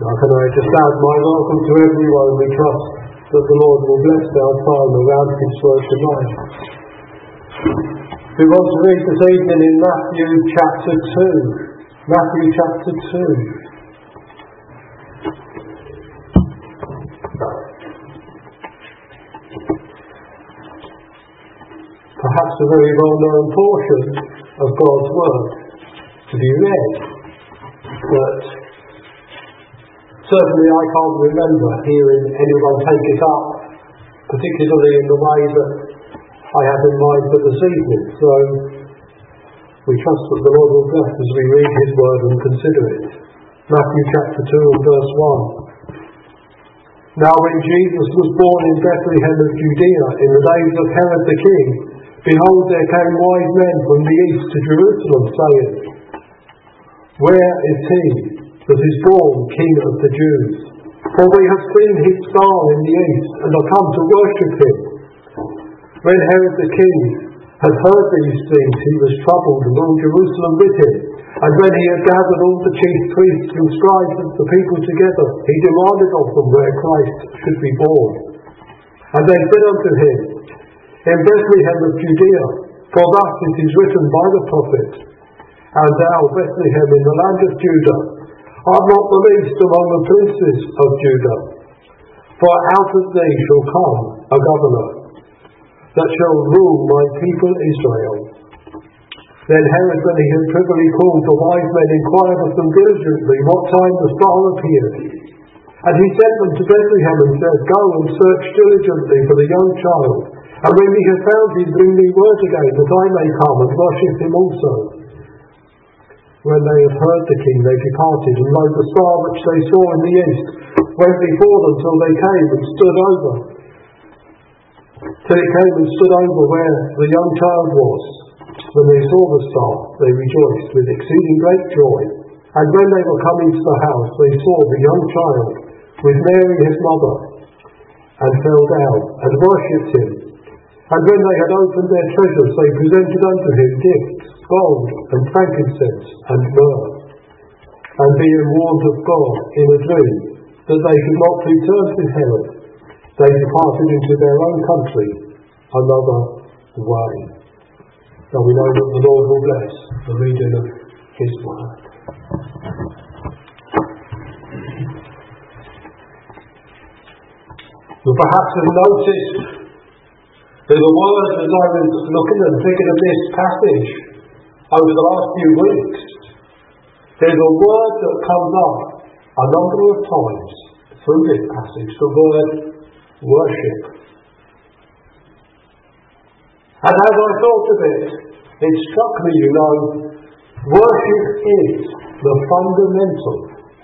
Now, can I just add my welcome to everyone? We trust that the Lord will bless our time around His word tonight. We want to read this evening in Matthew chapter 2. Matthew chapter 2. Perhaps a very well-known portion of God's word to be read, but certainly I can't remember hearing anyone take it up, particularly in the way that I have in mind for this evening. So we trust that the Lord will bless as we read His word and consider it. Matthew chapter 2 and verse 1. Now when Jesus was born in Bethlehem of Judea in the days of Herod the king, behold, there came wise men from the east to Jerusalem, saying, Where is he that is born King of the Jews? For we have seen his star in the east, and are come to worship him. When Herod the king had heard these things, he was troubled, and all Jerusalem with him. And when he had gathered all the chief priests and scribes of the people together, he demanded of them where Christ should be born. And they said unto him, In Bethlehem of Judea, for thus it is written by the prophet, And thou, Bethlehem, in the land of Judah, art not the least among the princes of Judah. For out of thee shall come a governor, that shall rule my people Israel. Then Herod, when he had privily called the wise men, inquired of them diligently what time the star appeared. And he sent them to Bethlehem, and said, Go and search diligently for the young child. And when ye have found him, bring me word again, that I may come and worship him also. When they had heard the king, they departed, and lo, the star which they saw in the east went before them till they came and stood over. Till it came and stood over where the young child was. When they saw the star, they rejoiced with exceeding great joy. And when they were come into the house, they saw the young child with Mary his mother, and fell down and worshipped him. And when they had opened their treasures, they presented unto him gifts, gold and frankincense and myrrh. And being warned of God in a dream that they should not return to Herod, they departed into their own country another way. Now we know that the Lord will bless the reading of His word. You perhaps have noticed there's a word as I was looking and thinking of this passage over the last few weeks. There's a word that comes up a number of times through this passage, the word worship. And as I thought of it, it struck me, worship is the fundamental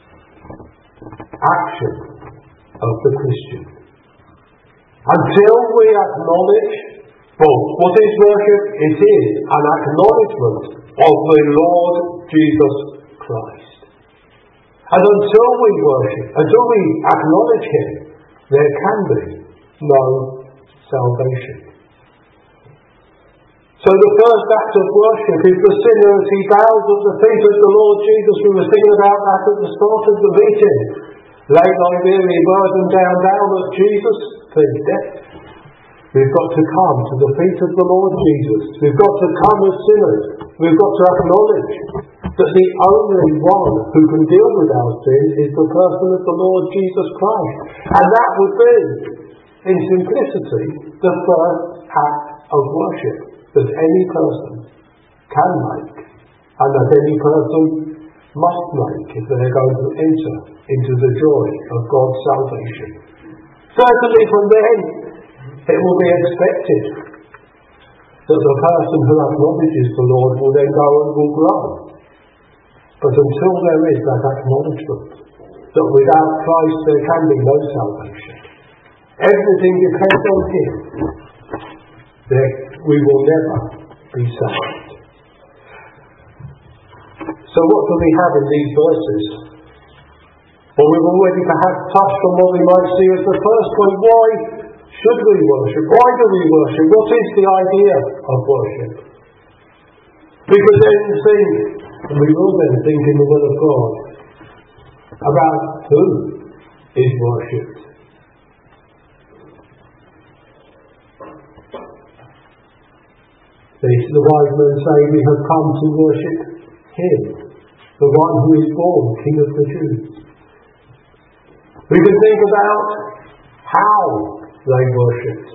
action of the Christian. Until we acknowledge, what is worship? It is an acknowledgement of the Lord Jesus Christ. And until we worship, until we acknowledge Him, there can be no salvation. So the first act of worship is the sinner as he bows at the feet of the Lord Jesus. We were singing about that at the start of the meeting. Lay thy weary burden down at Jesus' feet. We've got to come to the feet of the Lord Jesus. We've got to come as sinners. We've got to acknowledge that the only one who can deal with our sin is the person of the Lord Jesus Christ. And that would be, in simplicity, the first act of worship that any person can make, and that any person must make if they are going to enter into the joy of God's salvation. Certainly from then, it will be expected that the person who acknowledges the Lord will then go and will grow. But until there is that acknowledgement that without Christ there can be no salvation, everything depends on Him, then we will never be saved. So what do we have in these verses? Well, we've already perhaps touched on what we might see as the first point. Why should we worship? Why do we worship? What is the idea of worship? We could then think, and we will then think in the will of God, about who is worshipped. The wise men say, we have come to worship him, the one who is born King of the Jews. We can think about how they worshipped.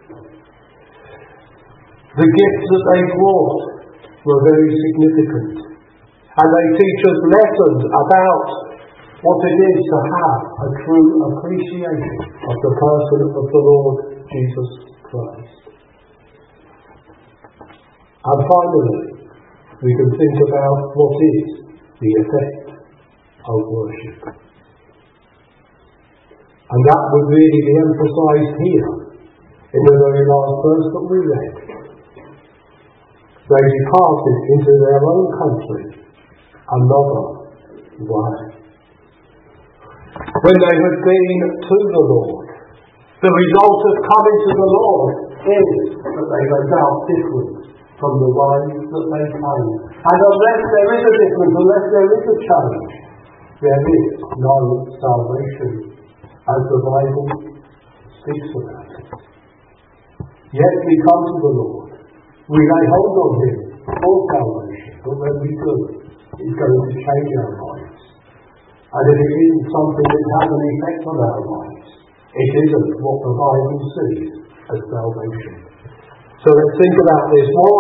The gifts that they brought were very significant, and they teach us lessons about what it is to have a true appreciation of the person of the Lord Jesus Christ. And finally, we can think about what is the effect of worship. And that would really be emphasised here in the very last verse that we read. They departed into their own country another way. When they had been to the Lord, the result of coming to the Lord is that they went out different from the way that they came. And unless there is a difference, unless there is a change, there is no salvation, as the Bible speaks about it. Yet we come to the Lord. We lay hold on him for salvation, but when we do, it's going to change our lives. And if it isn't something that has an effect on our lives, it isn't what the Bible sees as salvation. So let's think about this. Why?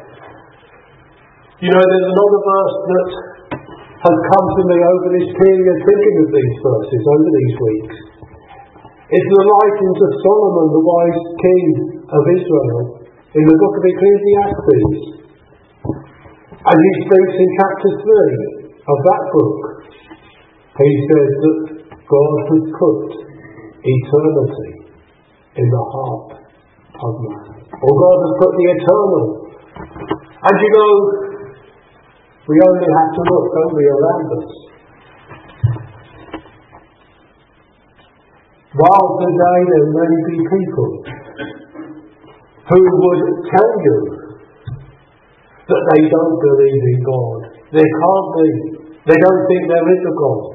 You know, there's another verse that has come to me over this period, thinking of these verses over these weeks. It's the writings of Solomon, the wise king of Israel, in the book of Ecclesiastes. And he speaks in chapter 3 of that book. He says that God has put eternity in the heart of man. Or God has put the eternal. And you know, we only have to look, don't we, around us. While today there may be people who would tell you that they don't believe in God. There can't be. They don't think there is a God.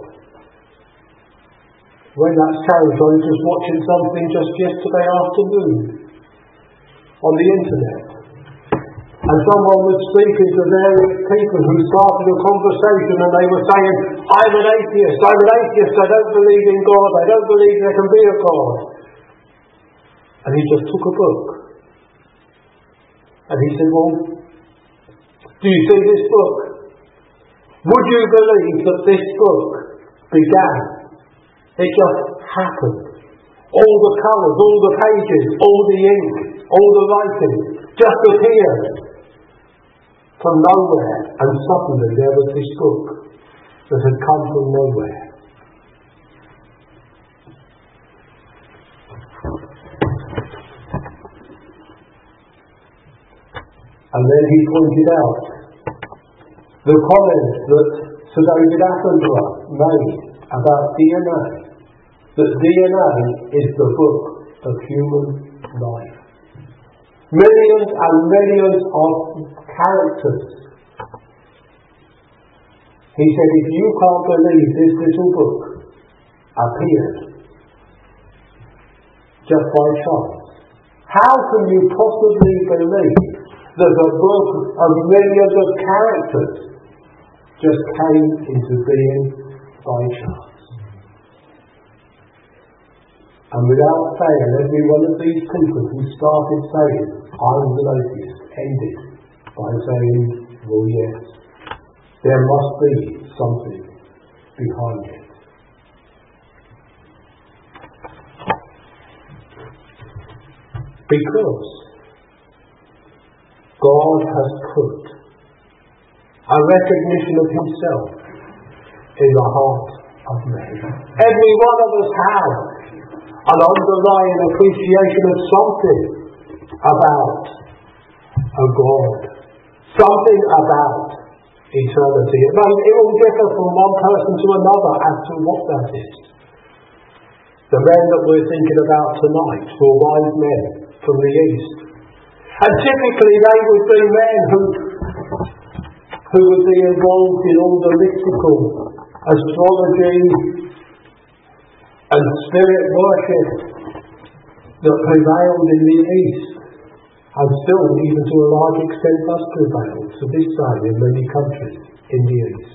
When that's changed, I was just watching something just yesterday afternoon on the internet. And someone was speaking to various people who started a conversation, and they were saying, I'm an atheist, I don't believe in God, I don't believe there can be a God. And he just took a book. And he said, well, do you see this book? Would you believe that this book began? It just happened. All the colours, all the pages, all the ink, all the writing just appeared from nowhere, and suddenly there was this book that had come from nowhere. And then he pointed out the comments that Sir David Attenborough made about DNA, that DNA is the book of human life. Millions and millions of characters. He said, if you can't believe this little book appeared just by chance, how can you possibly believe that a book of millions of characters just came into being by chance? And without fail, every one of these people who started saying, I'm an atheist, ended by saying, well, yes, there must be something behind it. Because God has put a recognition of himself in the heart of man. Every one of us has an underlying appreciation of something about a God, something about eternity. It will differ from one person to another as to what that is. The men that we're thinking about tonight were wise men from the East. And typically they would be men who would be involved in all the mystical astrology and spirit worship that prevailed in the East, and still, even to a large extent, does prevail to this day in many countries in the East.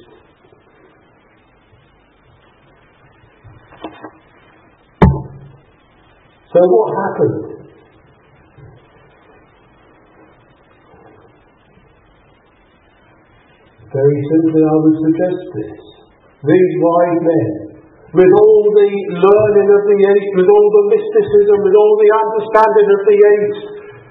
So what happened? Very simply, I would suggest this. These wise men, with all the learning of the East, with all the mysticism, with all the understanding of the East,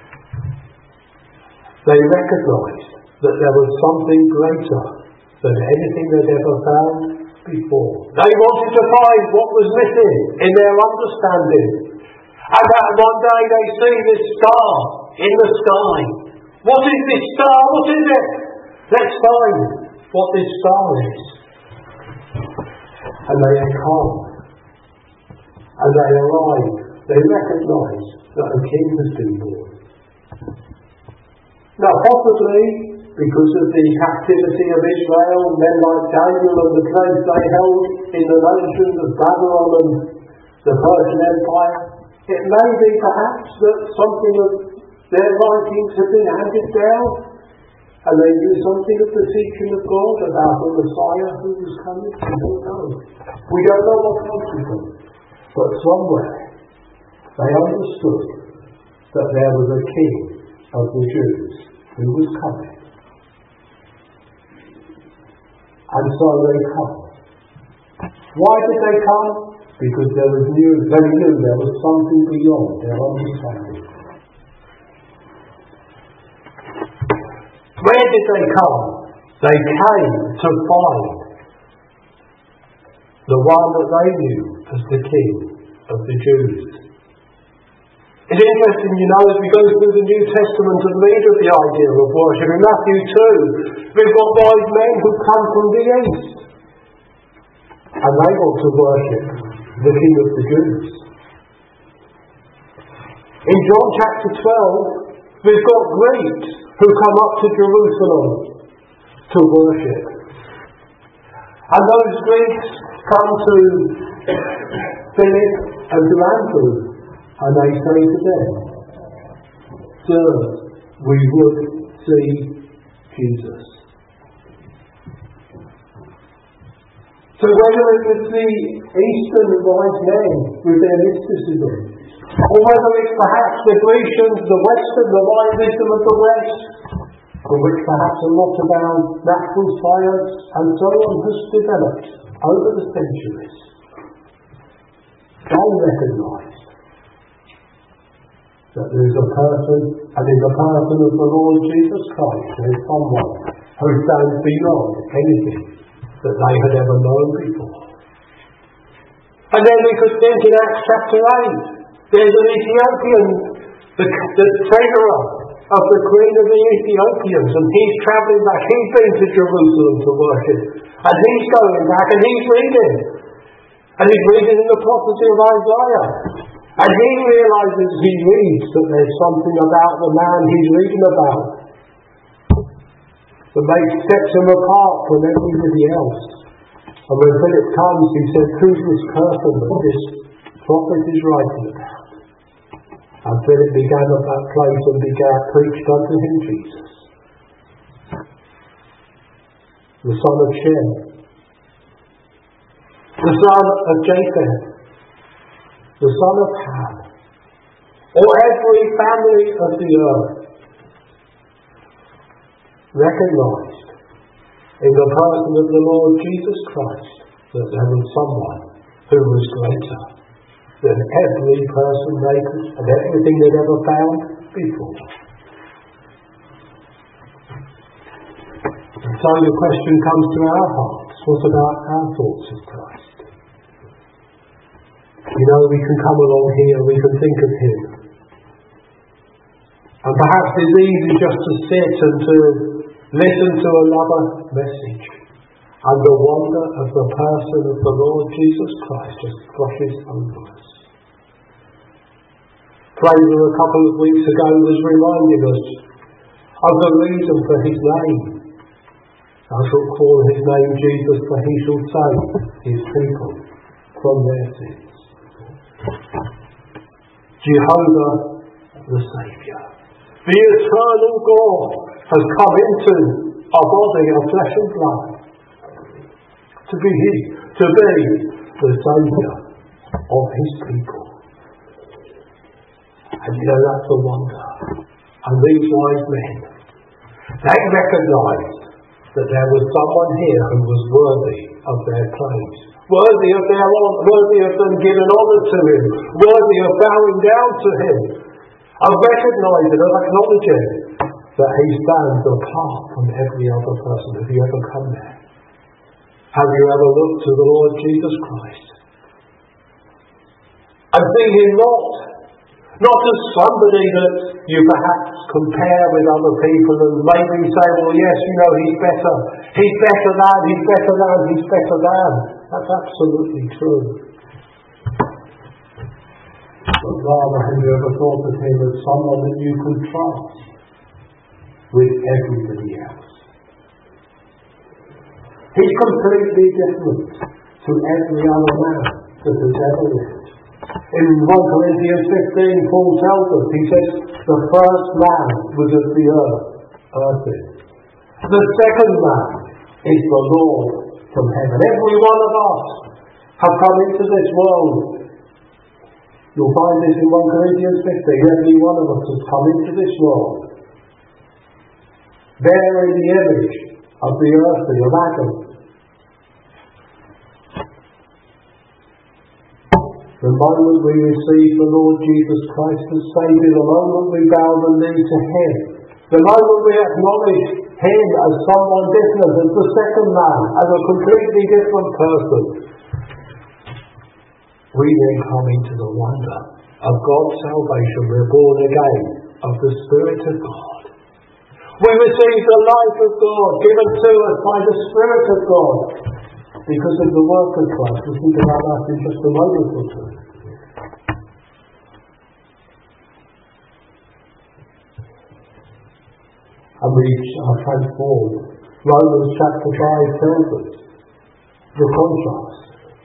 they recognised that there was something greater than anything they'd ever found before. They wanted to find what was missing in their understanding. And that one day they see this star in the sky. What is this star? What is it? Let's find what this star is. And they come. And they arrive. They recognise that a king has been born. Now possibly, because of the captivity of Israel, men like Daniel and the place they held in the nations of Babylon and the Persian Empire, it may be perhaps that something of their writings have been handed down, and they knew something of the teaching of God about the Messiah who was coming. We don't know. We don't know what comes to them. But somewhere they understood that there was a king of the Jews who was coming. And so they come. Why did they come? Because they knew there was something beyond their understanding. Where did they come? They came to find the one that they knew as the King of the Jews. It's interesting, as we go through the New Testament and read of the idea of worship. In Matthew 2, we've got wise men who come from the East. And they want to worship the King of the Jews. In John chapter 12, we've got Greeks who come up to Jerusalem to worship. And those Greeks come to Philip and to Andrew, and they say to them, "Sir, we would see Jesus." So whether it was the Eastern wise men with their mysticism, or whether it's perhaps the Grecians, the Western, the wise wisdom of the West, from which perhaps a lot of our natural science and so on has developed over the centuries, they recognised that there is a person, and in the person of the Lord Jesus Christ, there is someone who stands beyond anything that they had ever known before. And then we could think in Acts chapter 8, there's an Ethiopian, the treasurer of the Queen of the Ethiopians, and he's travelling back. He's been to Jerusalem to worship, and he's going back and he's reading. And he's reading in the prophecy of Isaiah. And he realises as he reads that there's something about the man he's reading about that sets him apart from everybody else. And when Philip comes, he says, "Who's this person that this prophet is writing about?" And Philip began at that place and preached unto him Jesus, the son of Shem, the son of Japheth, the son of Ham, or every family of the earth recognised in the person of the Lord Jesus Christ that there was someone who was greater than every person they could and everything they'd ever found before. And so the question comes to our hearts: what about our thoughts of Christ? We can come along here, we can think of him. And perhaps it's easy just to sit and to listen to another message, and the wonder of the person of the Lord Jesus Christ just flushes over us. Fraser a couple of weeks ago was reminding us of the reason for his name. Thou shalt call his name Jesus, for he shall save his people from their sins. Jehovah the Saviour, the eternal God, has come into a body of flesh and blood to be the Saviour of his people. And you know, that's a wonder. And these wise men, they recognised that there was someone here who was worthy of their praise, worthy of their honour, worthy of them giving honour to him, worthy of bowing down to him, of recognising and acknowledging that he stands apart from every other person. Have you ever come there? Have you ever looked to the Lord Jesus Christ and seen him not as somebody that you perhaps compare with other people and maybe say, well, yes, you know, he's better than. That's absolutely true. But rather, have you ever thought of him as someone that you contrast with everybody else? He's completely different to every other man that has ever lived. In 1 Corinthians 15, Paul tells us, he says, the first man was of the earth. The second man is the Lord from heaven. Every one of us have come into this world. You'll find this in 1 Corinthians 15. Every one of us has come into this world bearing the image of the earthly, of Adam. The moment we receive the Lord Jesus Christ as Saviour, the moment we bow the knee to him, the moment we acknowledge him as someone different, as the second man, as a completely different person, we then come into the wonder of God's salvation. We're born again of the Spirit of God. We receive the life of God given to us by the Spirit of God because of the work of Christ. We'll think about that in just a moment or two. And we are transformed. Romans chapter 5 tells us the contrast.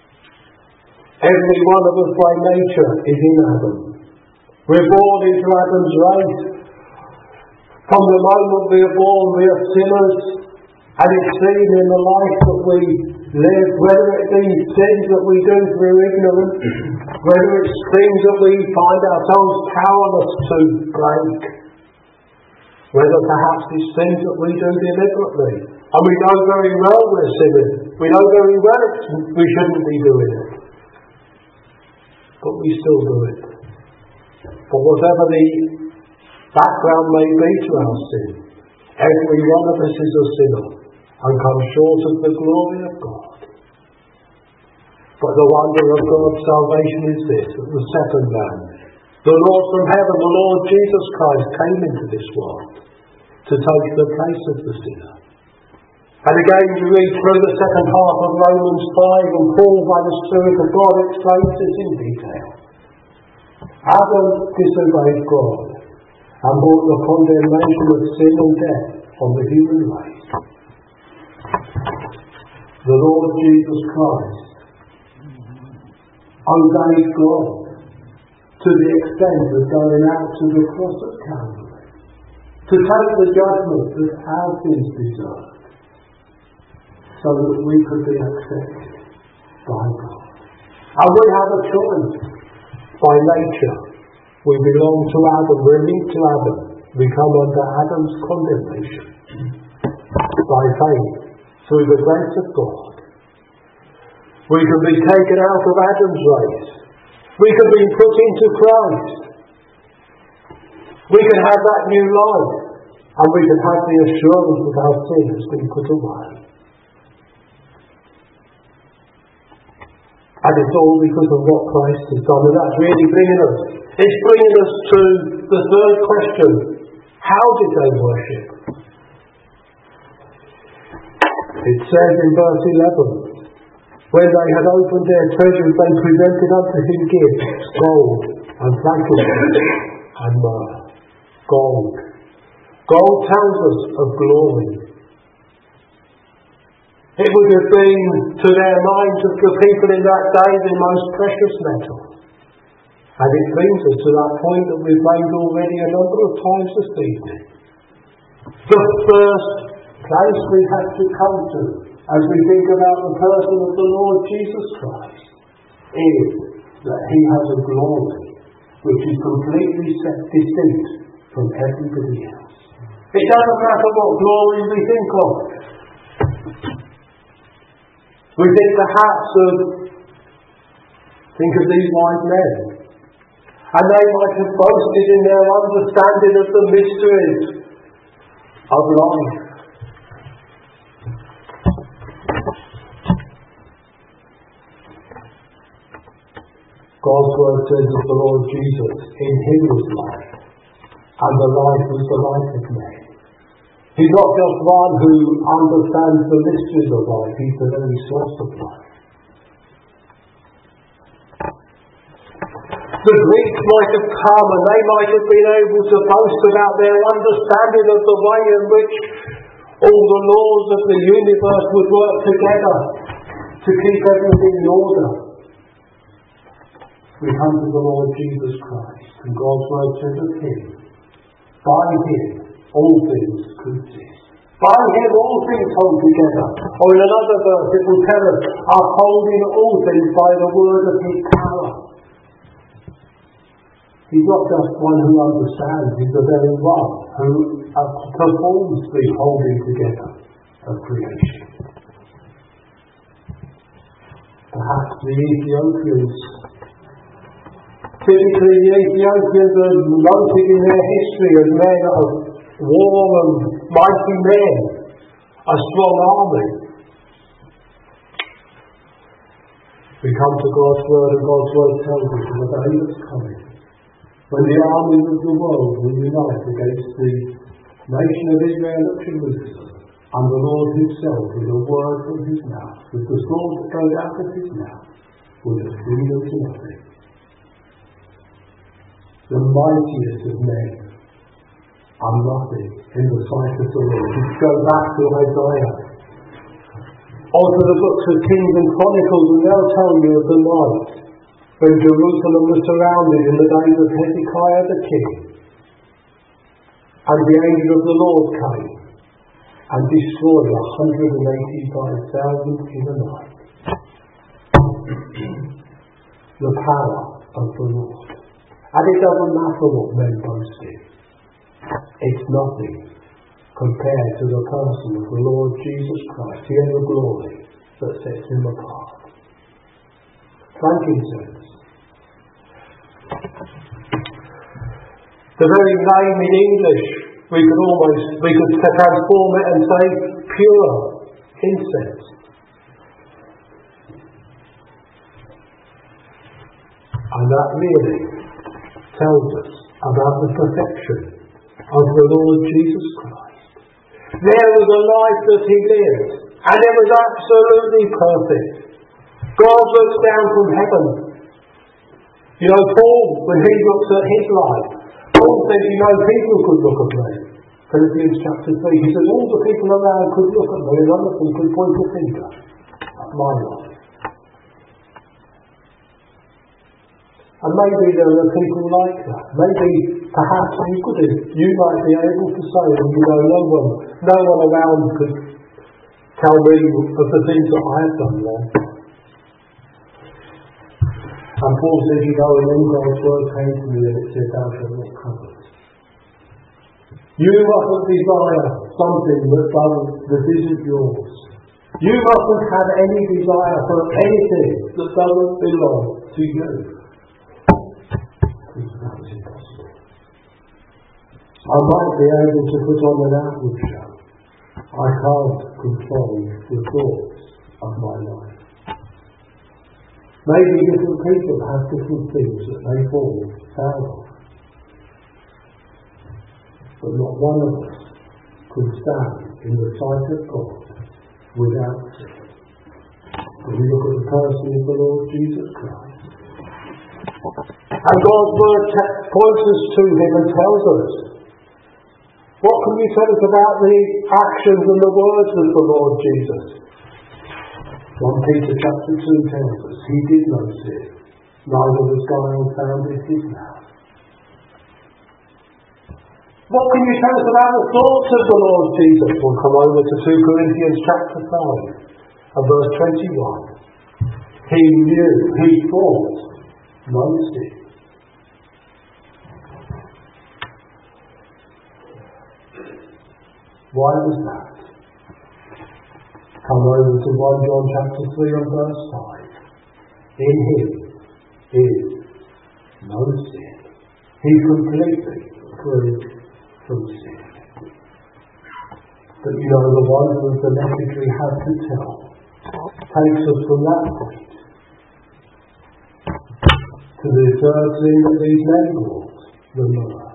Every one of us by nature is in Adam. We're born into Adam's race. From the moment we are born, we are sinners, and it's seen in the life that we live, whether it be sins that we do through ignorance, whether it's things that we find ourselves powerless to break, whether perhaps it's things that we do deliberately, and we know very well we're sinning. We know very well we shouldn't be doing it, but we still do it. For whatever the background may be to our sin, every one of us is a sinner and comes short of the glory of God. But the wonder of God's salvation is this, that the second man, the Lord from heaven, the Lord Jesus Christ, came into this world to take the place of the sinner. And again you read through the second half of Romans 5, and Paul, by the Spirit of God, explains this in detail. Adam disobeyed God and brought the condemnation of sin and death on the human race. The Lord Jesus Christ obeyed God to the extent of going out to the cross of Calvary to take the judgment that our sins deserved, so that we could be accepted by God. And we have a choice. By nature, we belong to Adam, we're linked to Adam. We come under Adam's condemnation. By faith, through the grace of God, we can be taken out of Adam's race. We can be put into Christ. We can have that new life, and we can have the assurance that our sin has been put away. And it's all because of what Christ has done. And that's really bringing us. It's bringing us to the third question. How did they worship? It says in verse 11, when they had opened their treasures, they presented unto him gifts, gold and frankincense and myrrh. Gold. Gold tells us of glory. It would have been, to their minds of the people in that day, the most precious metal. And it brings us to that point that we've made already a number of times this evening. The first place we have to come to as we think about the person of the Lord Jesus Christ is that he has a glory which is completely distinct from everybody else. It doesn't matter what glory we think of. We think perhaps think of these wise men, and they might have boasted in their understanding of the mysteries of life. God's word says of the Lord Jesus, in him was life, and the life was the light of men. He's not just one who understands the mysteries of life, he's the very source of life. The Greeks might have come and they might have been able to boast about their understanding of the way in which all the laws of the universe would work together to keep everything in order. We come to the Lord Jesus Christ, and God's word says of him, by him all things consist. By him all things hold together. Or in another verse it will tell us, upholding all things by the word of his power. He's not just one who understands, he's the very one who performs the holding together of creation. Perhaps the Ethiopians, typically the Ethiopians are noted in their history as men of war and mighty men, a strong army. We come to God's word, and God's word tells us in the day that's coming, when the armies of the world will unite against the nation of Israel at Jerusalem, and the Lord himself, with a word from his mouth, with the sword that goes out of his mouth, will defeat them to nothing. The mightiest of men are nothing in the sight of the Lord. You go back to Isaiah, or to the books of Kings and Chronicles, and they'll tell you of the night when Jerusalem was surrounded in the days of Hezekiah the king, and the angel of the Lord came and destroyed 185,000 in a night. The power of the Lord. And it doesn't matter what men boast in. It's nothing compared to the person of the Lord Jesus Christ, the inner glory that sets him apart. Frankincense. The very name in English, we could transform it and say pure incense. And that really tells us about the perfection of the Lord Jesus Christ. There was a life that he lived, and it was absolutely perfect. God looks down from heaven. You know, Paul, when he looks at his life, Paul says, you know, people could look at me. Philippians chapter 3, he says, all the people around could look at me, and none of them could point a finger at my life. And maybe there are people like that. Maybe, perhaps you might be able to say, and you know, no one around could tell me of the things that I have done wrong. And Paul says, you know, and then God's word came to me and it said, thou shalt not covet. You mustn't desire something that isn't yours. You mustn't have any desire for anything that doesn't belong to you. That was impossible. I might be able to put on an outward show. I can't control the thoughts of my life. Maybe different people have different things that they fall foul of. But not one of us could stand in the sight of God without sin. When we look at the person of the Lord Jesus Christ. And God's word points us to him and tells us. What can you tell us about the actions and the words of the Lord Jesus? 1 Peter chapter 2 tells us, he did no sin, neither was guile found in his mouth. What can you tell us about the thoughts of the Lord Jesus? We'll come over to 2 Corinthians chapter 5 and verse 21. He knew, he thought no sin. Why was that? Come over to 1 John chapter 3 and verse 5. In him is no sin. He completely free from sin. But you know, the one who is the message we have to tell takes us from that point to the third thing that these men brought, the myrrh.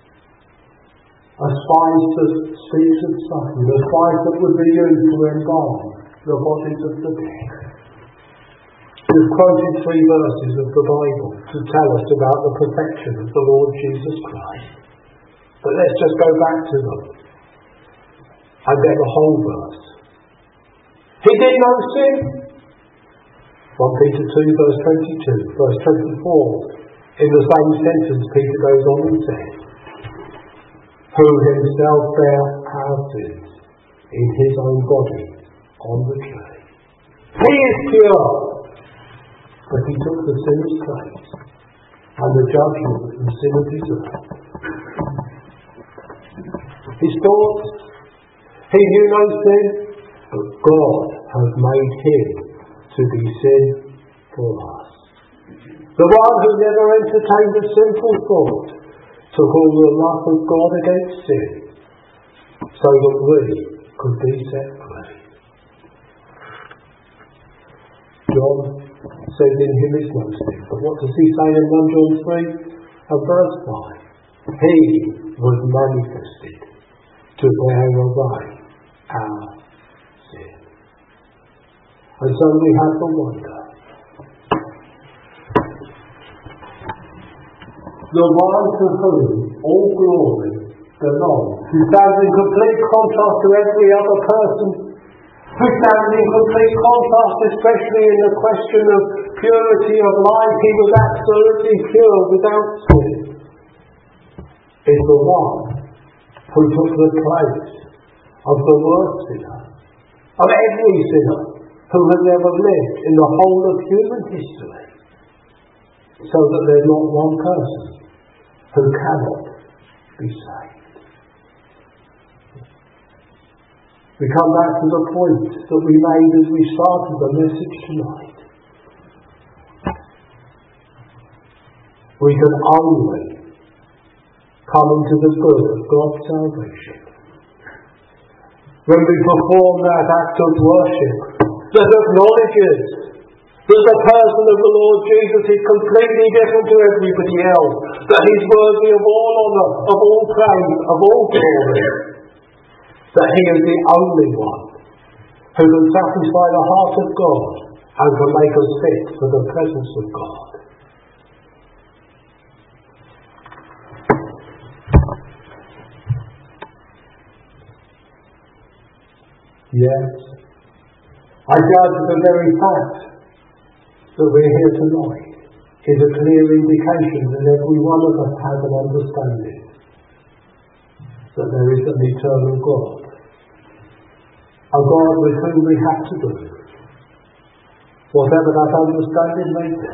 A spice that speaks of suffering, a spice that would be used to embalm the bodies of the dead. We've quoted 3 verses of the Bible to tell us about the perfection of the Lord Jesus Christ. But let's just go back to them and get the whole verse. He did no sin. 1 Peter 2 verse 22, verse 24. In the same sentence Peter goes on and says, who himself bare our sins in his own body on the tree. He is pure, but he took the sinner's place and the judgment that the sinner deserved. His thoughts, he knew no sin, but God has made him to be sin for us. The one who never entertained a sinful thought took all the wrath of God against sin, so that we could be set free. John says in him is no sin, but what does he say in 1 John 3 and verse 5? He was manifested to bear away our sin. And so we have to wonder, the one to whom all glory belongs, who stands in complete contrast to every other person, who stands in complete contrast especially in the question of purity of life. He was absolutely pure without sin, is the one who took the place of the worst sinner, of every sinner who has ever lived in the whole of human history, so that there's not one person who cannot be saved. We come back to the point that we made as we started the message tonight. We can only come into the good of God's salvation when we perform that act of worship that acknowledges that the person of the Lord Jesus is completely different to everybody else, that he's worthy of all honour, of all praise, of all glory, that he is the only one who can satisfy the heart of God and can make us fit for the presence of God. Yes, I judge the very fact that we're here tonight is a clear indication that every one of us has an understanding that there is an eternal God, a God with whom we have to do, whatever that understanding may be.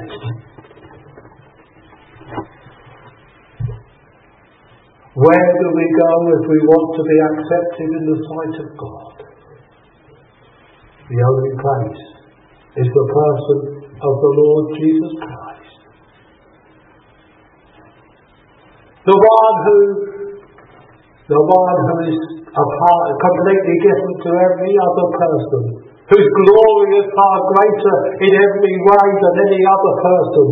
Where do we go if we want to be accepted in the sight of God? The only place is the person of the Lord Jesus Christ. The one who is completely different to every other person, whose glory is far greater in every way than any other person,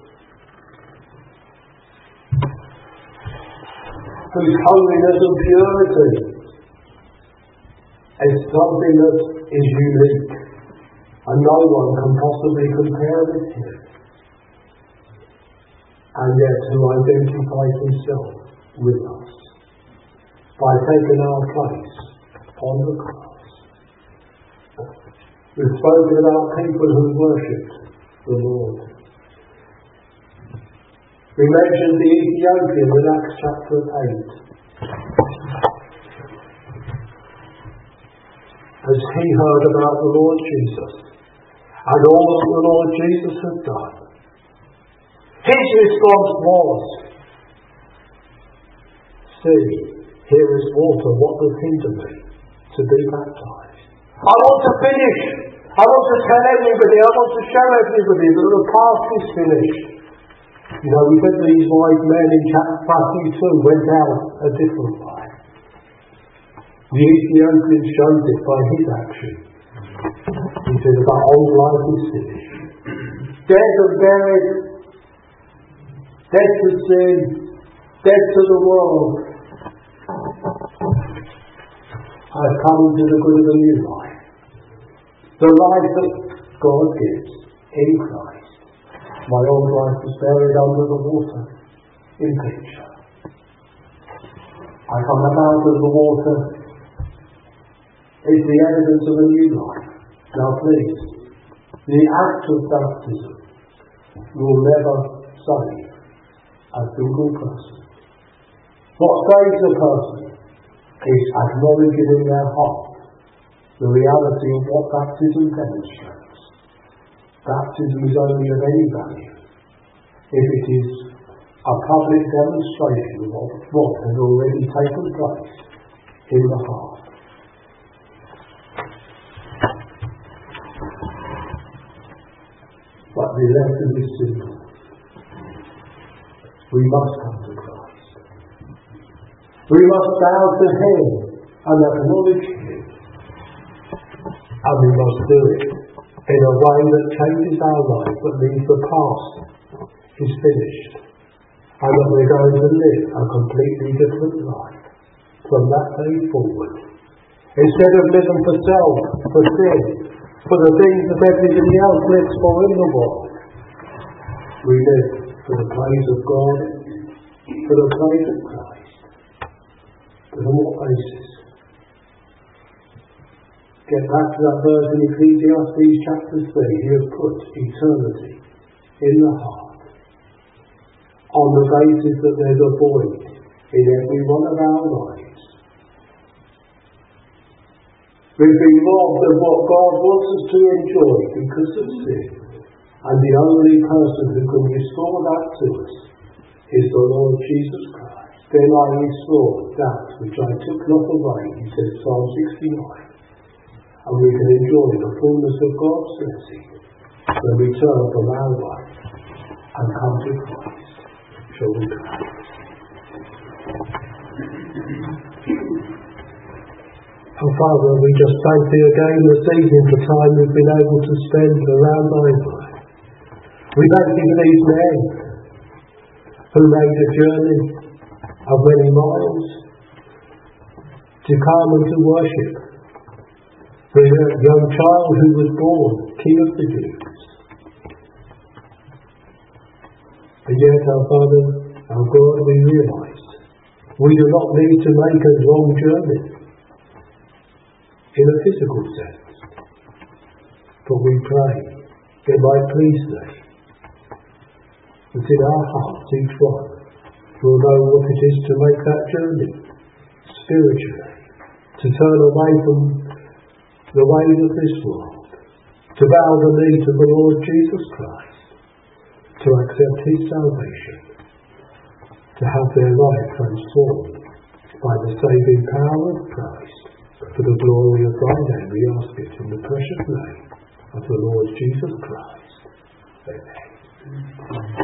whose holiness and purity is something that is unique, and no one can possibly compare with him, and yet who identifies himself with us by taking our place on the cross. We've spoken about people who worshipped the Lord. We mentioned the Ethiopian in Acts chapter 8. As he heard about the Lord Jesus and all that the Lord Jesus had done, his response was, "See, here is water, what does hinder me to be baptized? I want to finish. I want to tell everybody, I want to show everybody that the path is finished." You know, we said these wise men in Matthew 2 went out a different way. The Ethiopian showed it by his action. He said, "My old life is finished. Dead and buried, dead to sin, dead to the world. I've come into the good of a new life. The life that God gives in Christ. My old life was buried under the water in picture. I come up out of the water. It's the evidence of a new life. Now please, the act of baptism will never save a single person. What saves a person is acknowledging in their heart the reality of what baptism demonstrates. Baptism is only of any value if it is a public demonstration of what has already taken place in the heart. But the lesson is simple. We must come to Christ. We must bow to Him and acknowledge Him. And we must do it in a way that changes our life, that means the past is finished, and that we're going to live a completely different life from that day forward. Instead of living for self, for sin, for the things that everybody else lives for in the world, we live for the praise of God, for the praise of Christ. But on what basis? Get back to that verse in Ecclesiastes chapter 3. He has put eternity in the heart on the basis that there's a void in every one of our lives. We've been robbed of what God wants us to enjoy because of sin, and the only person who can restore that to us is the Lord Jesus Christ. Then I restore that which I took not away, he says, Psalm 69. And we can enjoy the fullness of God's blessing when we turn from our life and come to Christ. Shall we pray? Oh Father, we just thank Thee again this evening for time we've been able to spend around Thy word. We thank Thee for these men who made a journey of many miles to come and to worship the young child who was born King of the Jews. And yet, our Father, our God, we realise we do not need to make a long journey in a physical sense. But we pray it might please Thee that in our hearts each one will know what it is to make that journey spiritually, to turn away from the ways of this world, to bow the knee to the Lord Jesus Christ, to accept His salvation, to have their life transformed by the saving power of Christ. For the glory of Thy name we ask it in the precious name of the Lord Jesus Christ. Amen.